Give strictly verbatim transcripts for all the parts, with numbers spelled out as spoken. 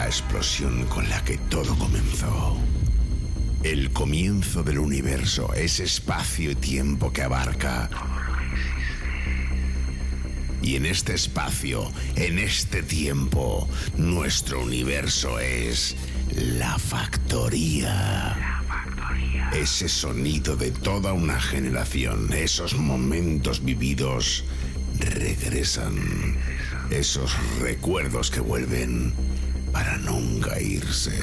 la explosión con la que todo comenzó. El comienzo del universo es espacio y tiempo que abarca. Y en este espacio, en este tiempo, nuestro universo es la factoría. La factoría. Ese sonido de toda una generación, esos momentos vividos regresan. Esos recuerdos que vuelven para nunca irse.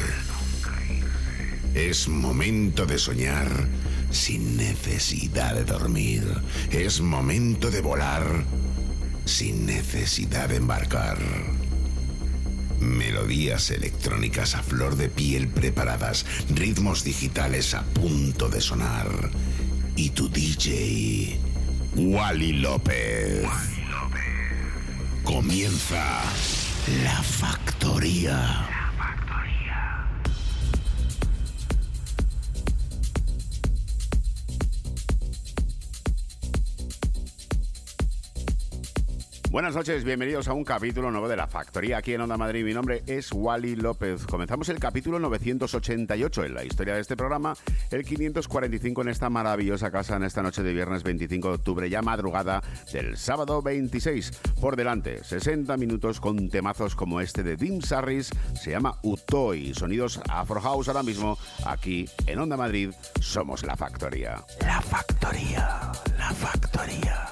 Es momento de soñar sin necesidad de dormir. Es momento de volar sin necesidad de embarcar. Melodías electrónicas a flor de piel preparadas, ritmos digitales a punto de sonar. Y tu D J, Wally López. Wally López. Comienza La Factoría. Buenas noches, bienvenidos a un capítulo nuevo de La Factoría aquí en Onda Madrid. Mi nombre es Wally López. Comenzamos el capítulo novecientos ochenta y ocho en la historia de este programa, el quinientos cuarenta y cinco en esta maravillosa casa en esta noche de viernes veinticinco de octubre, ya madrugada del sábado veintiséis. Por delante, sesenta minutos con temazos como este de Dim Sarris, se llama Utoi, sonidos Afro House ahora mismo, aquí en Onda Madrid, somos La Factoría. La Factoría, La Factoría.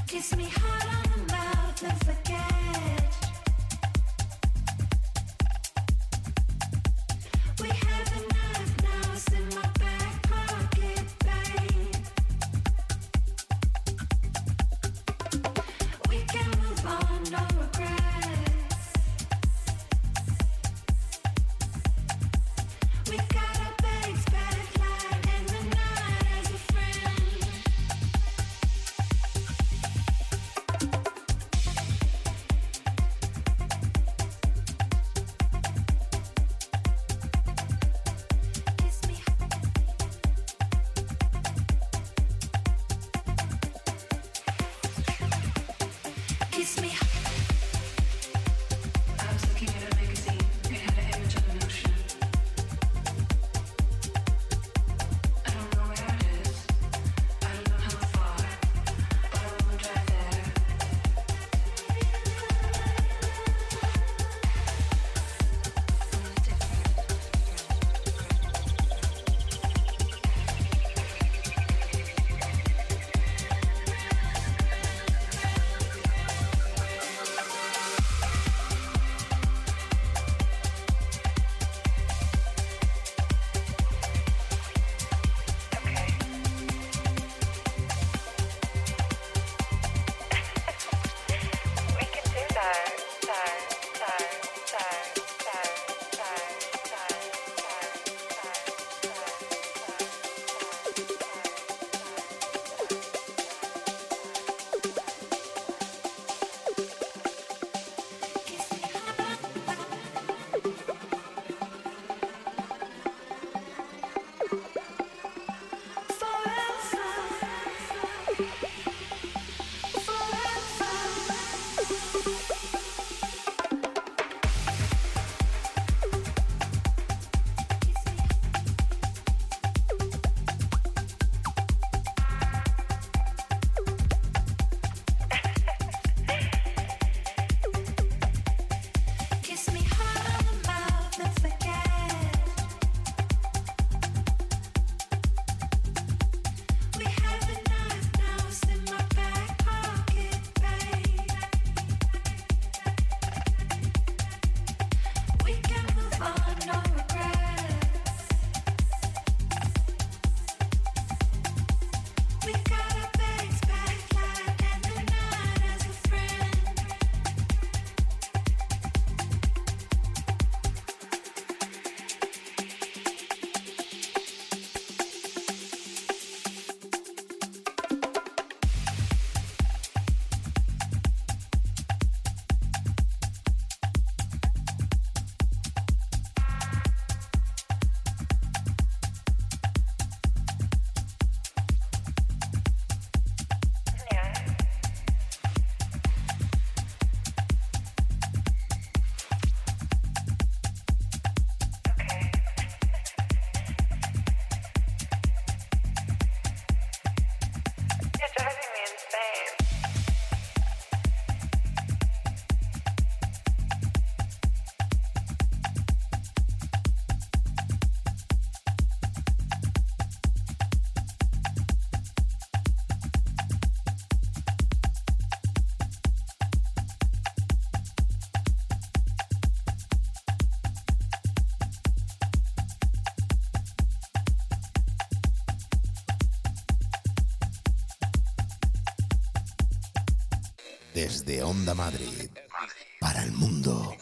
Desde Onda Madrid, para el mundo,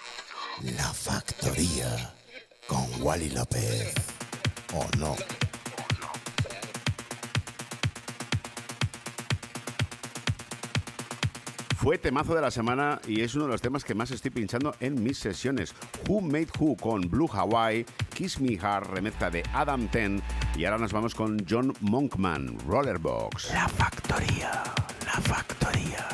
La Factoría, con Wally López, ¿o no? Fue temazo de la semana y es uno de los temas que más estoy pinchando en mis sesiones. Who Made Who con Blue Hawaii, Kiss Me Hard, remezcla de Adam Ten, y ahora nos vamos con John Monkman, Rollerbox. La Factoría, La Factoría.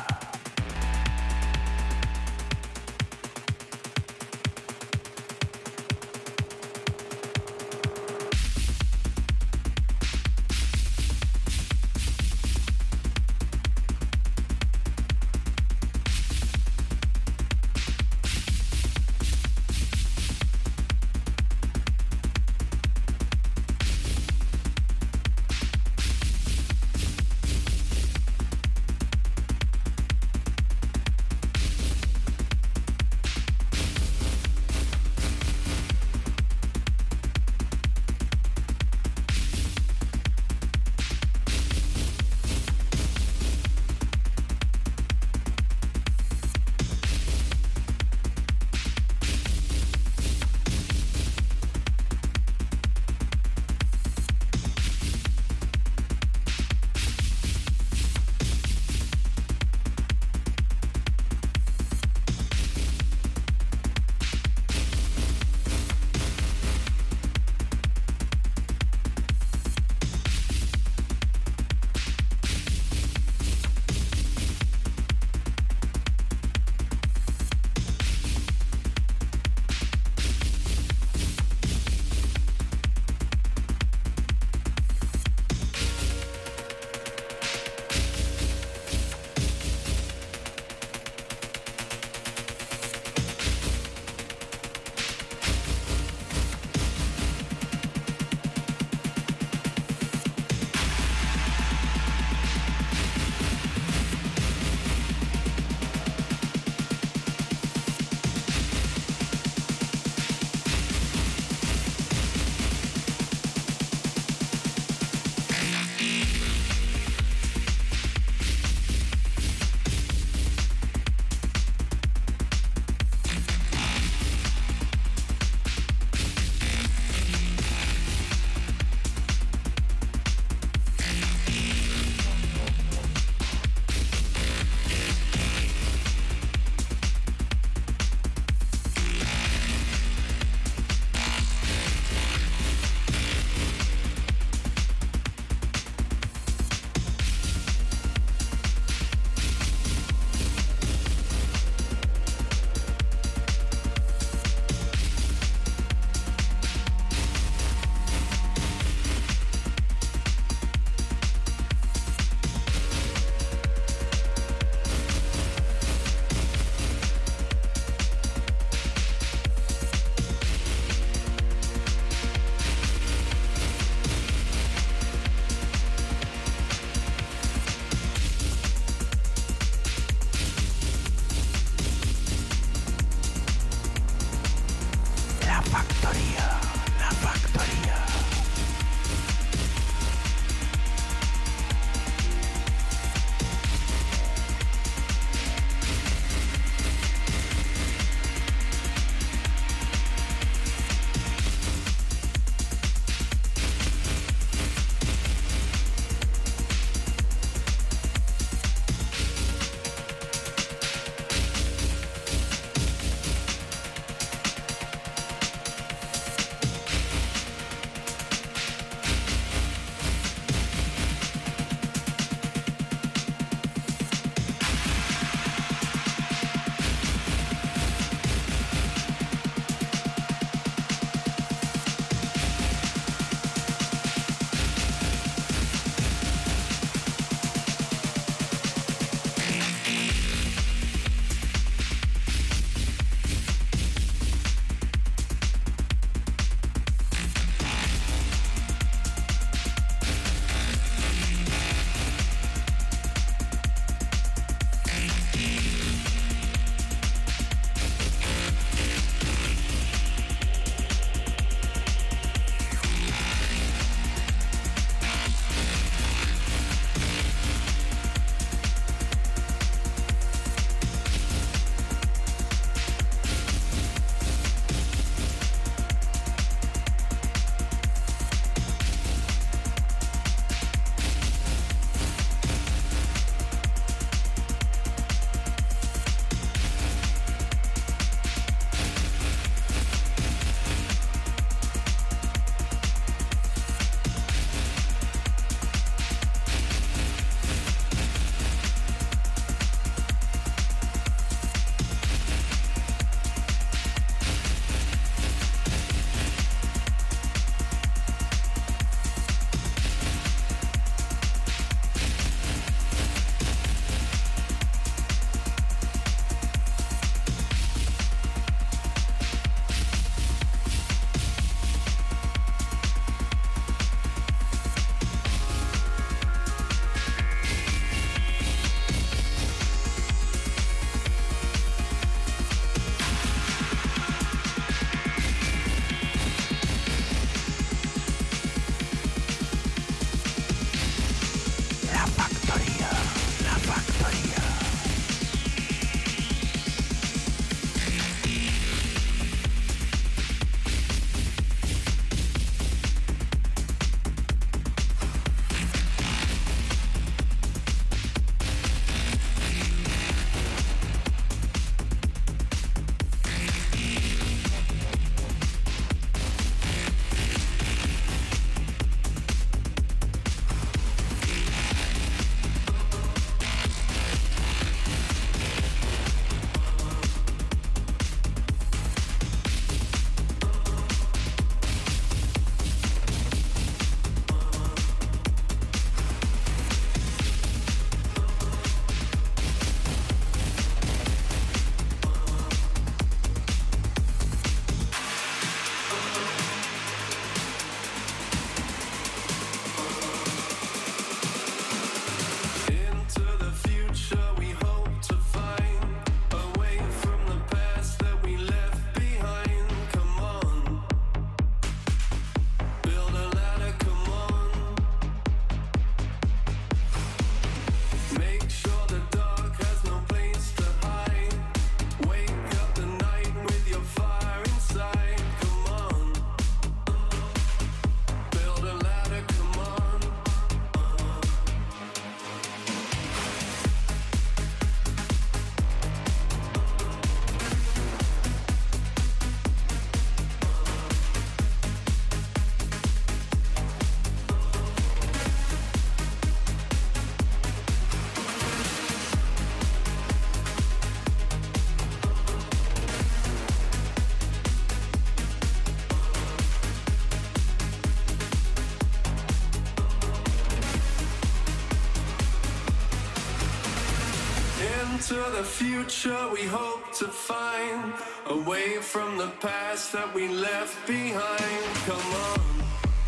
Into the future we hope to find, away from the past that we left behind. Come on,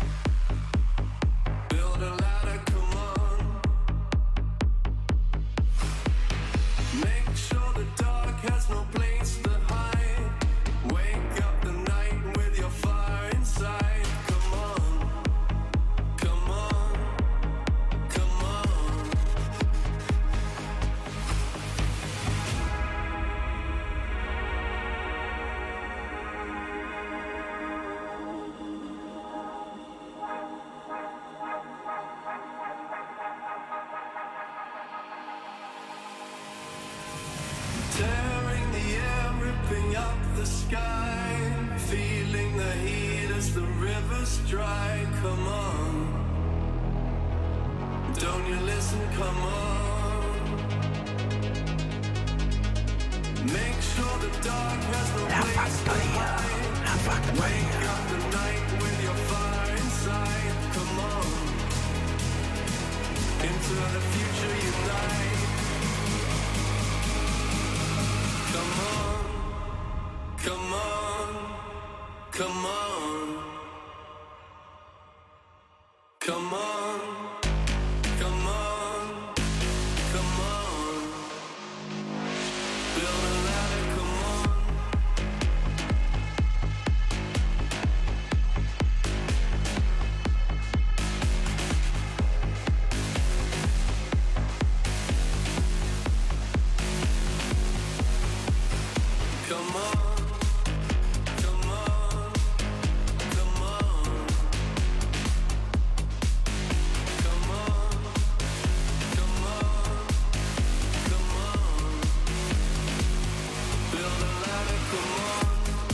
build a ladder, come on. Make sure the dark has no place to hide. Wake up the night with your fire inside. Come on, come on, come on. Tearing the air, ripping up the sky, feeling the heat as the rivers dry. Come on, don't you listen, come on. Make sure the dark has no La place to Factoría, hide. La Factoría. Wake up the night with your fire inside. Come on, into the future unite. Come on, come on, come on, come on, come on, come on. Build a ladder, come on. Come on, come on, come on. Come on, come on, come on. Build a ladder, come on.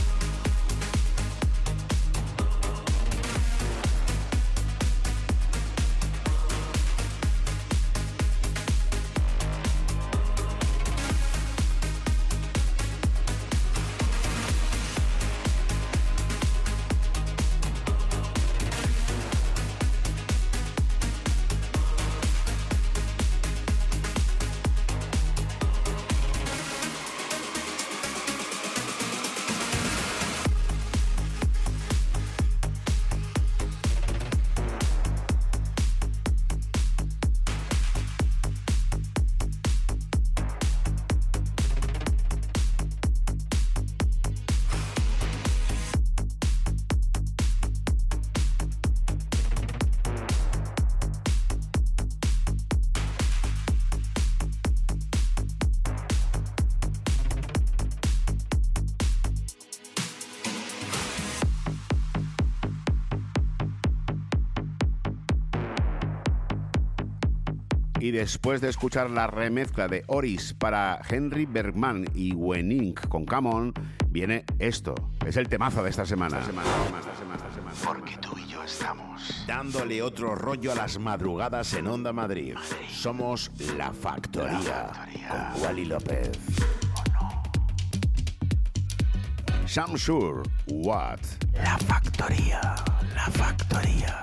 Y después de escuchar la remezcla de Oris para Henry Bergman y Wenink con Come On, viene esto. Es el temazo de esta semana. Esta semana, semana, semana, semana Porque tú y yo estamos dándole otro rollo a las madrugadas en Onda Madrid. Somos La Factoría, La Factoría. con Wally López. Shamsur, What? La Factoría, La Factoría.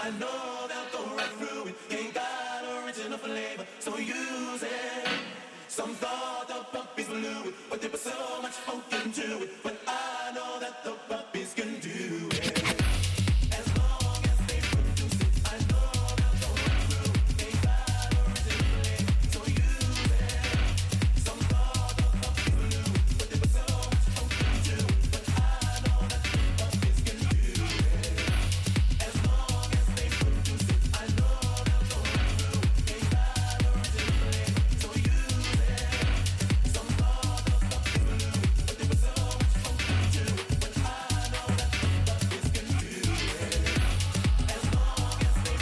I know they'll go right through it. You ain't got original flavor, so use it. Some thought the puppies were fluid, but they put so much funk into it. But I know that the puppies can do it. As long as they produce it, I know they'll go right through it. You ain't got original flavor, so use it. Some thought the puppies were fluid, but they put so much funk into it. But I know that the puppies can do it. As long as they produce it, I know they'll go right through it. You ain't got original flavor, so use it. Some thought the puppies were fluid, but they put so much funk into it. But I know that the puppies can do it. As long as they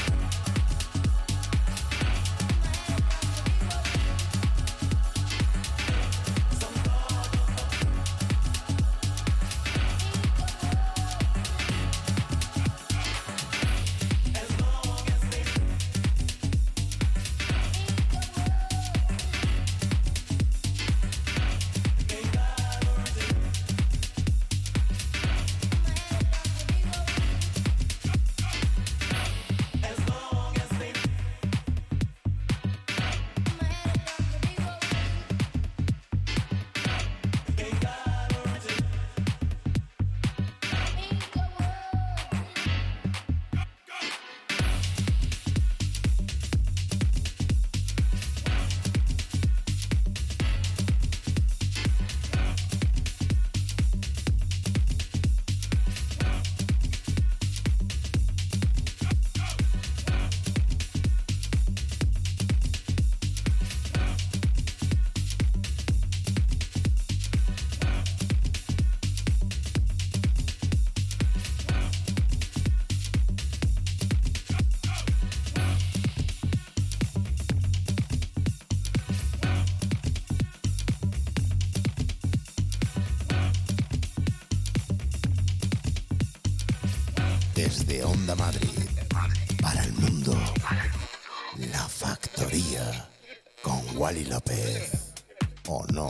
Desde Onda Madrid, para el mundo, La Factoría, con Wally López. ¿O no?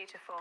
beautiful.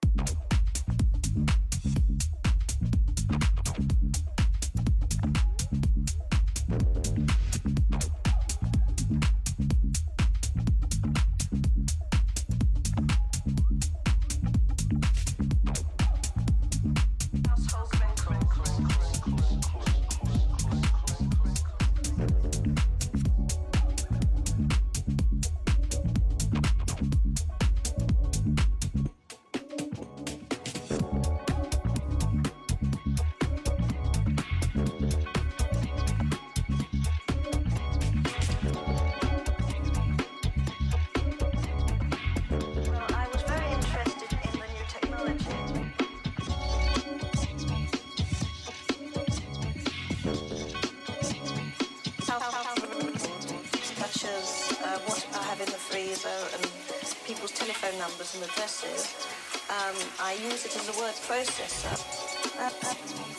Numbers and addresses. Um, I use it as a word processor. Uh, uh,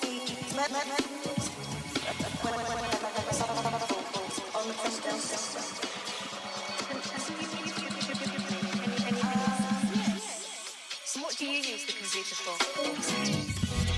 on the president's system. So what do you use the computer for?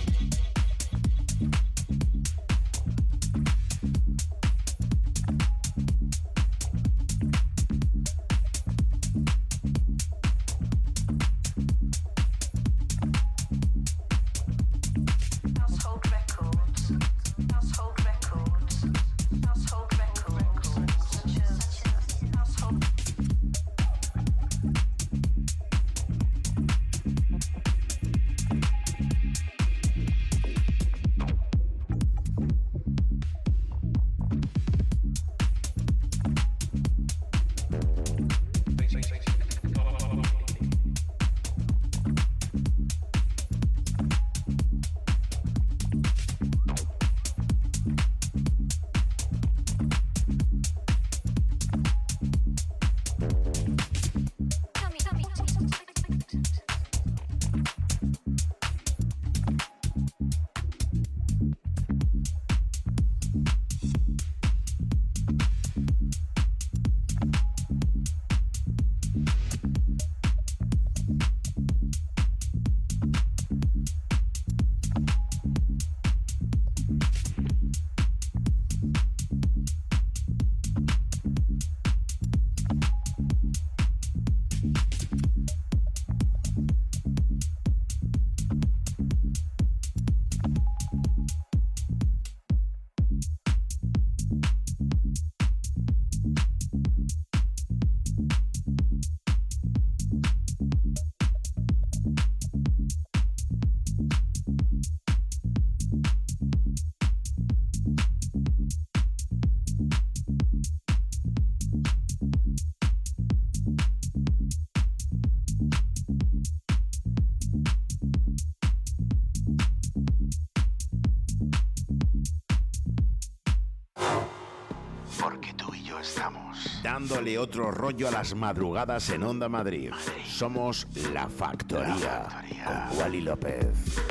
Dándole otro rollo a las madrugadas en Onda Madrid. Somos La Factoría, con Wally López.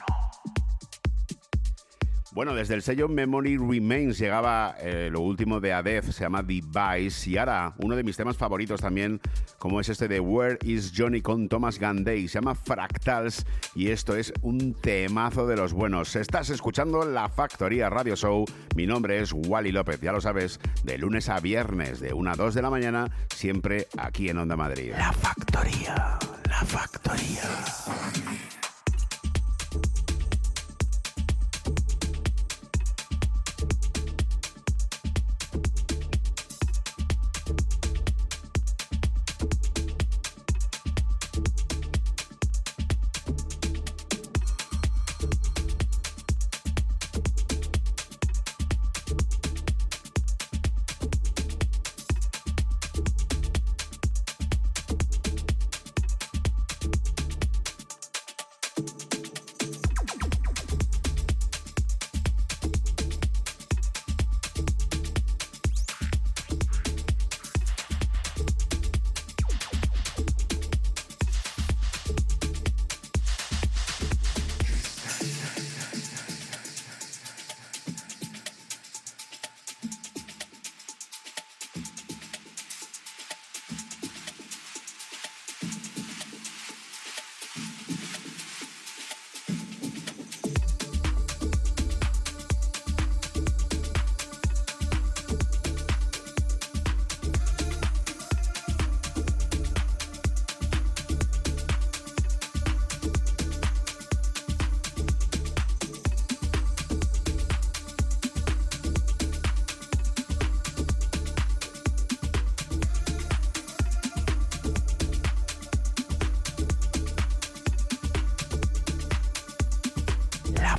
Bueno, desde el sello Memory Remains llegaba eh, lo último de Adef, se llama Device, y ahora uno de mis temas favoritos también, como es este de Where is Johnny con Thomas Gandey, se llama Fractals, y esto es un temazo de los buenos. Estás escuchando La Factoría Radio Show, mi nombre es Wally López, ya lo sabes, de lunes a viernes, de una a dos de la mañana, siempre aquí en Onda Madrid. La Factoría, La Factoría.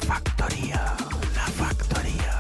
factoría, la factoría.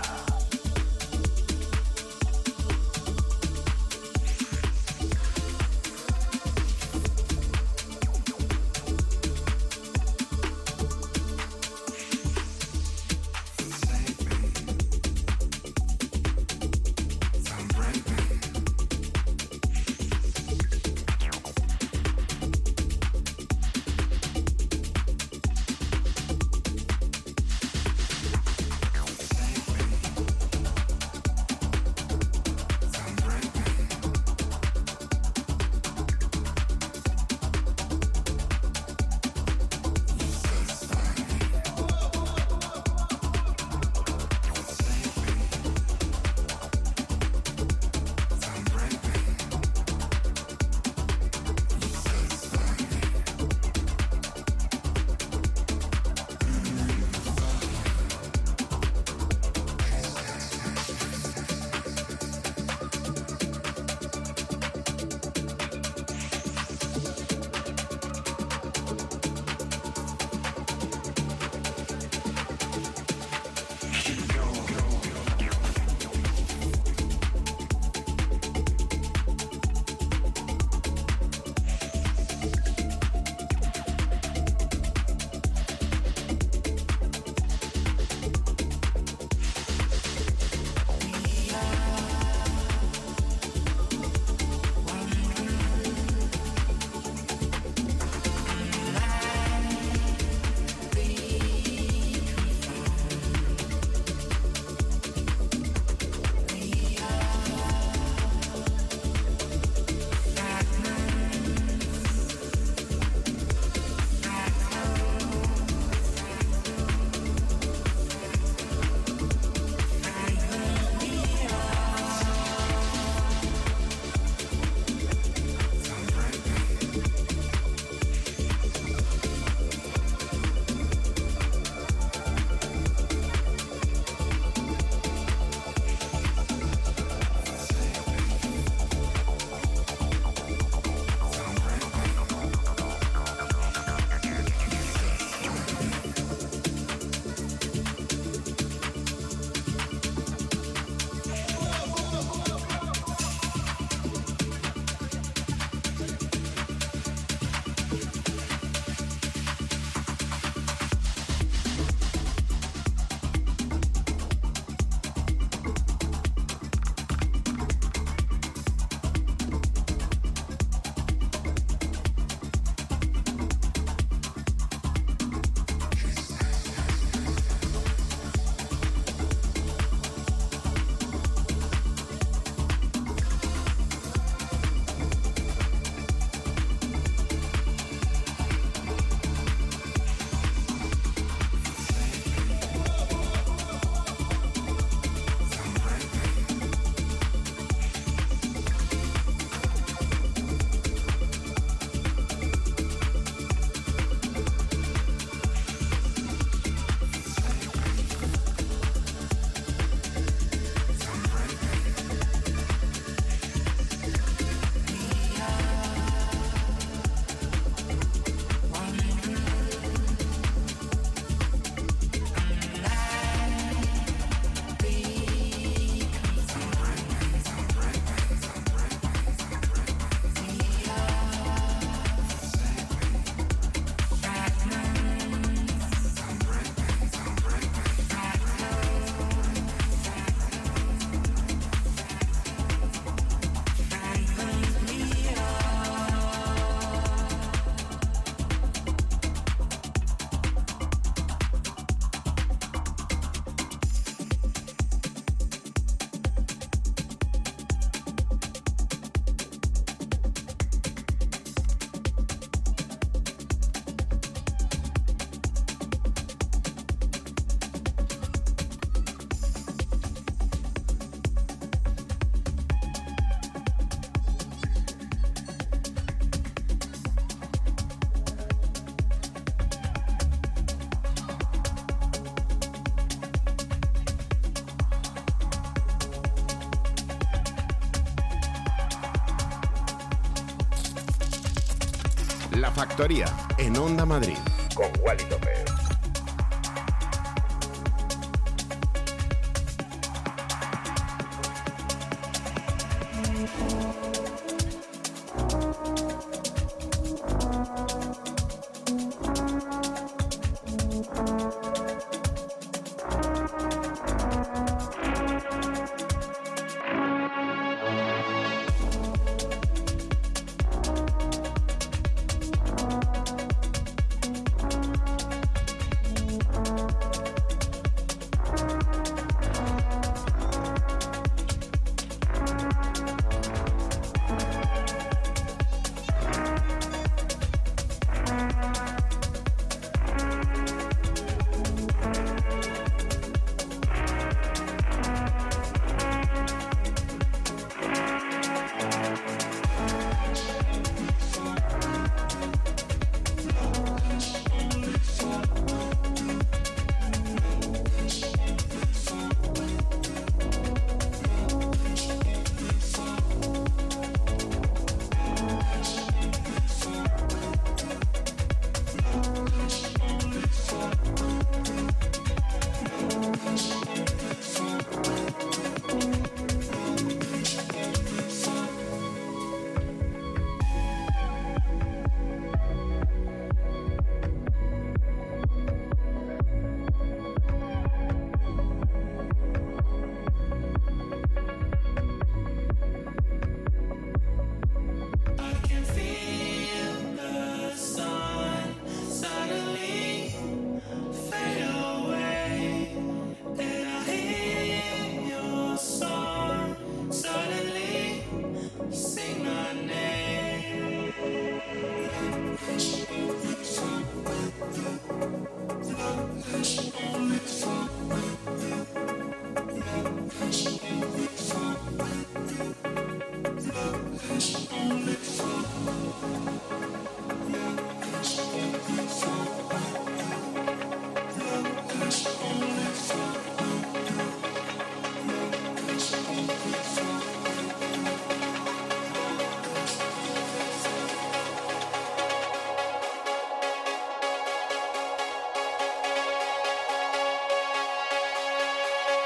La Factoría, en Onda Madrid, con Wally López.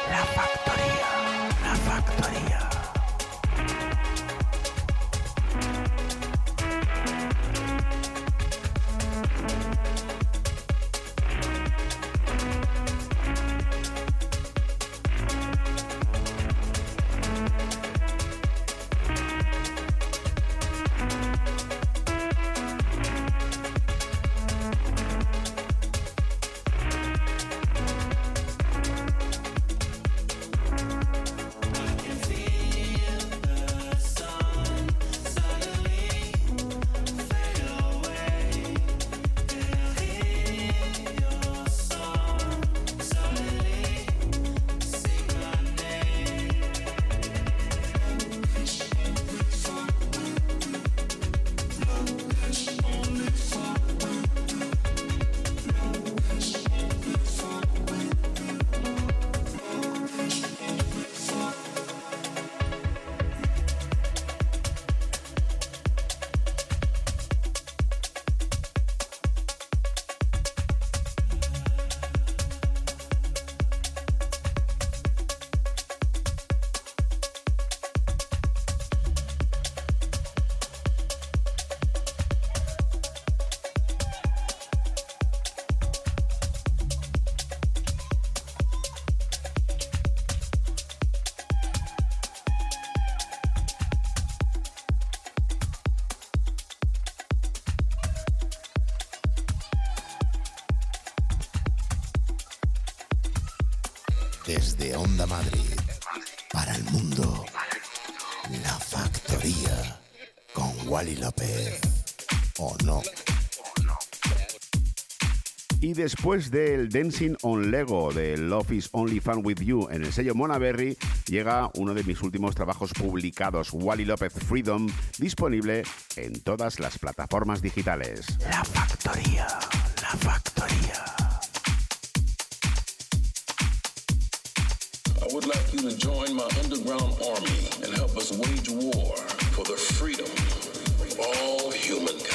La Factoría, La Factoría. Desde Onda Madrid, para el mundo, La Factoría, con Wally López. ¿O no? Y después del Dancing on Lego de Love is Only Fun with You en el sello Monaberry, llega uno de mis últimos trabajos publicados, Wally López Freedom, disponible en todas las plataformas digitales. La Factoría, La Factoría. I would like you to join my underground army and help us wage war for the freedom of all humankind.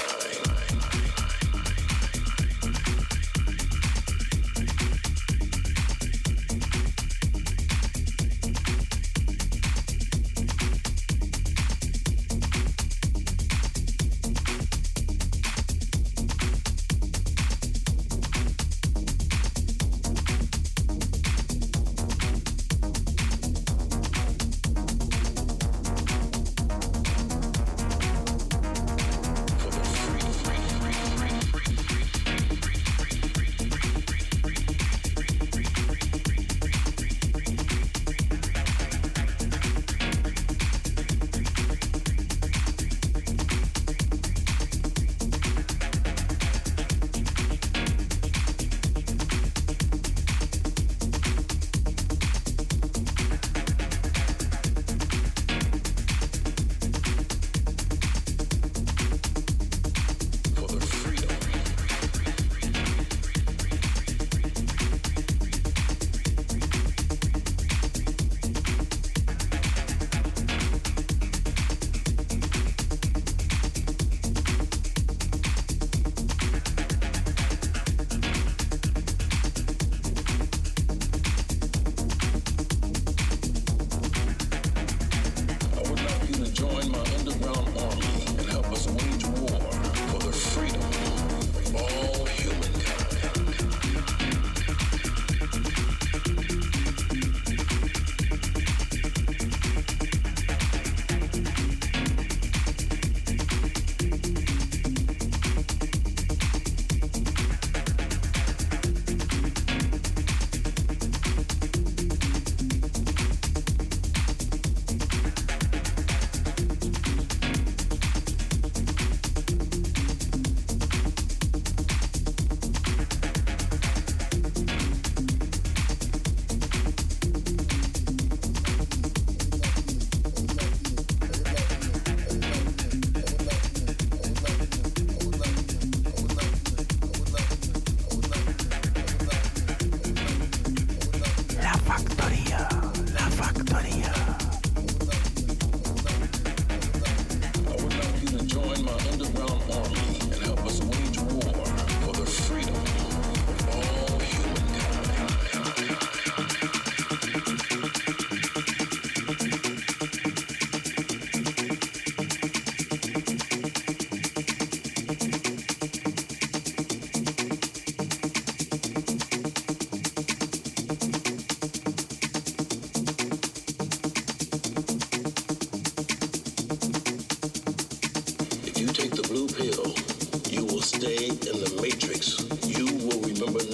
For the freedom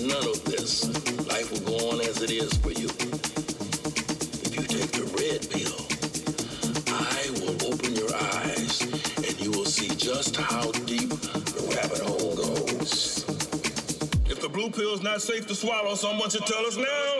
none of this, life will go on as it is for you. If you take the red pill, I will open your eyes and you will see just how deep the rabbit hole goes. If the blue pill's not safe to swallow, someone should tell us now.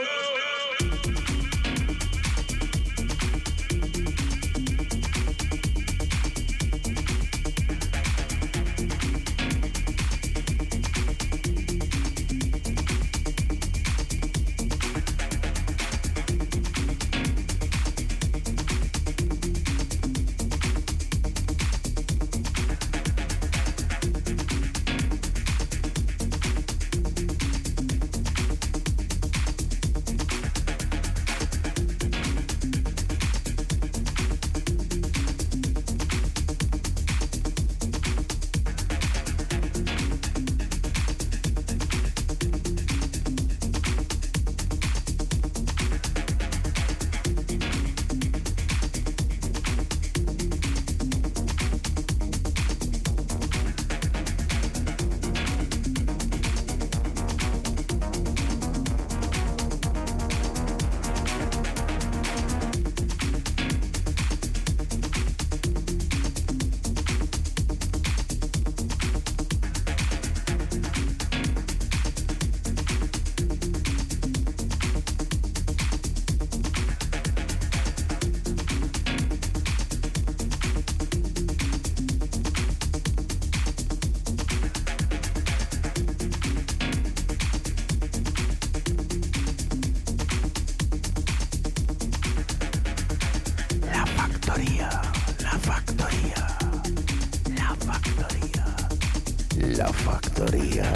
La Factoría.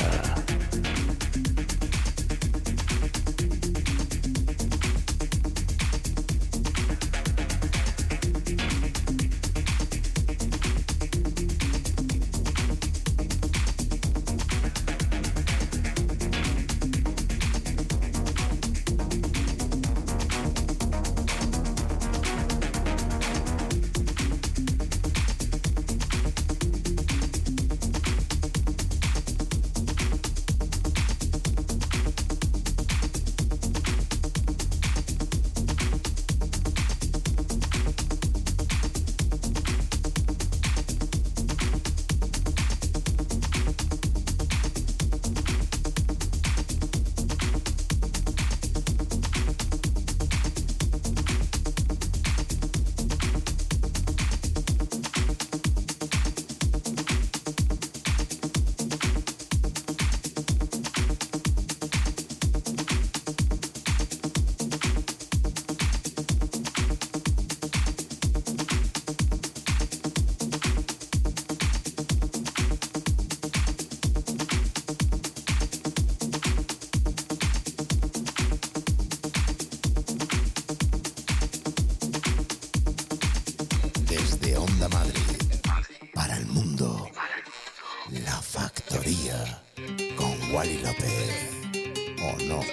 Desde Onda Madrid, para el mundo, La Factoría, con Wally López, ¿o no?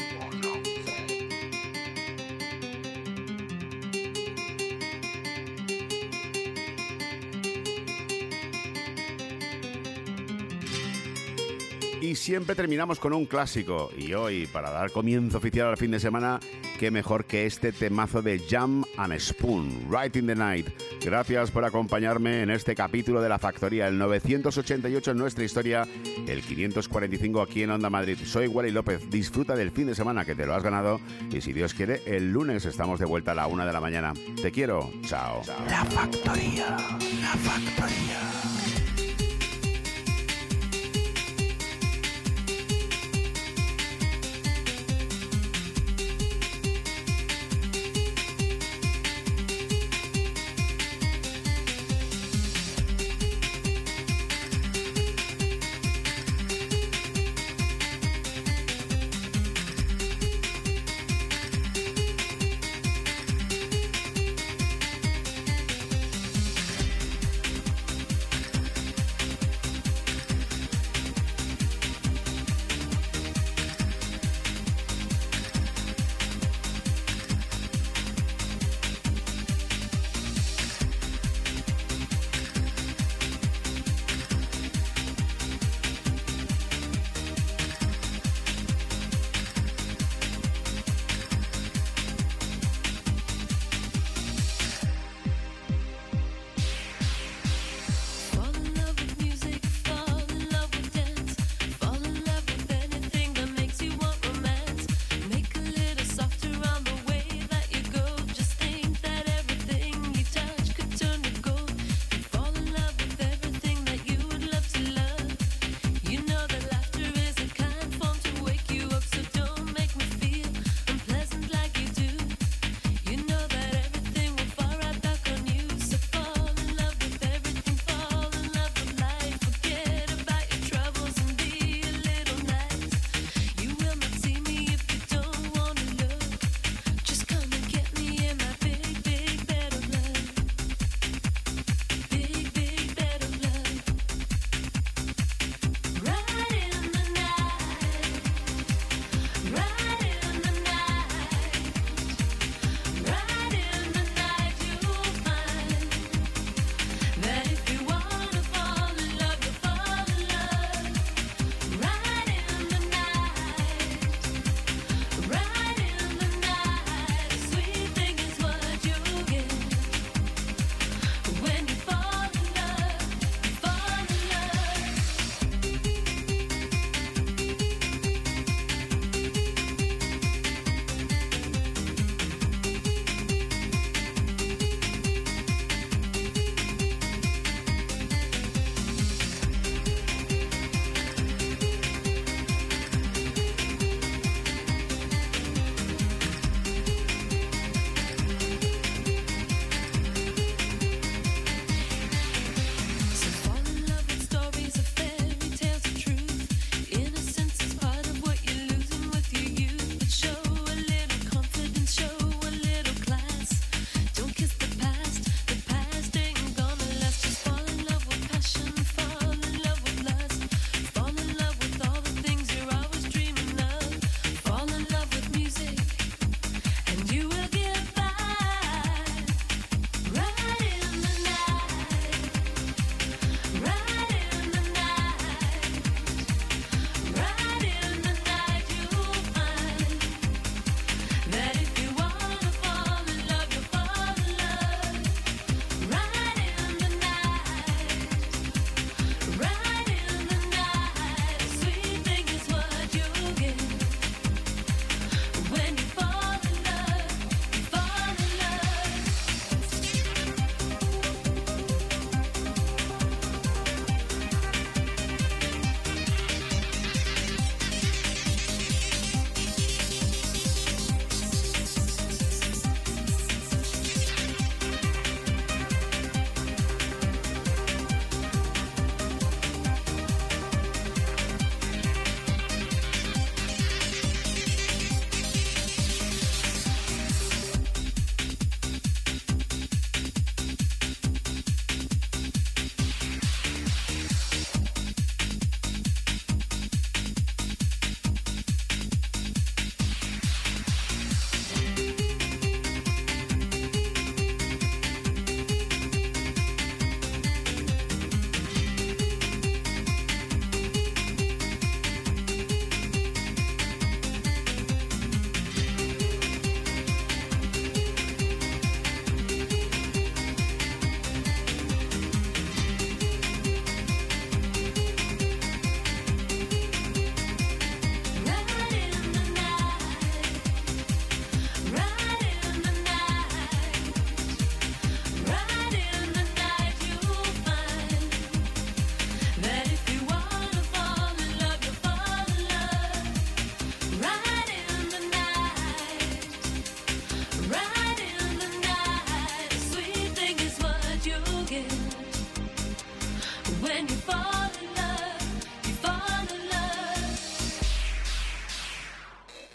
Y siempre terminamos con un clásico. Y hoy, para dar comienzo oficial al fin de semana, qué mejor que este temazo de Jam and Spoon, Right in the Night. Gracias por acompañarme en este capítulo de La Factoría, el novecientos ochenta y ocho en nuestra historia, el quinientos cuarenta y cinco aquí en Onda Madrid. Soy Wally López. Disfruta del fin de semana, que te lo has ganado. Y si Dios quiere, el lunes estamos de vuelta a la una de la mañana. Te quiero. Chao. La Factoría, La Factoría.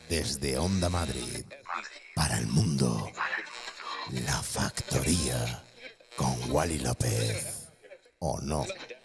Desde Onda Madrid, para el mundo, La Factoría, con Wally López, ¿o no?